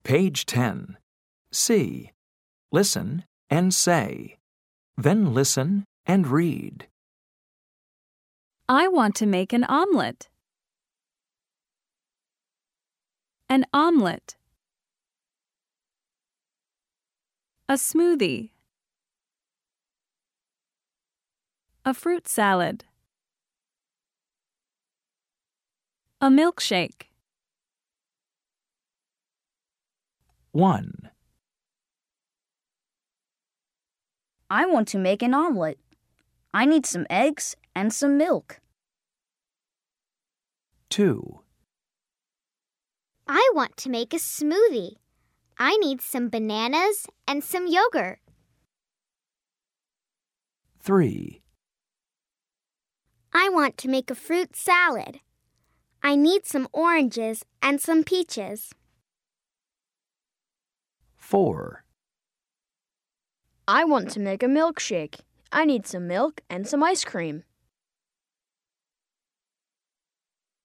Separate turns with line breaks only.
Page 10. See. Listen and say. Then listen and read.
I want to make an omelet. An omelet. A smoothie. A fruit salad. A milkshake.
1.
I want to make an omelet. I need some eggs and some milk.
2.
I want to make a smoothie. I need some bananas and some yogurt.
3.
I want to make a fruit salad. I need some oranges and some peaches.
4.
I want to make a milkshake. I need some milk and some ice cream.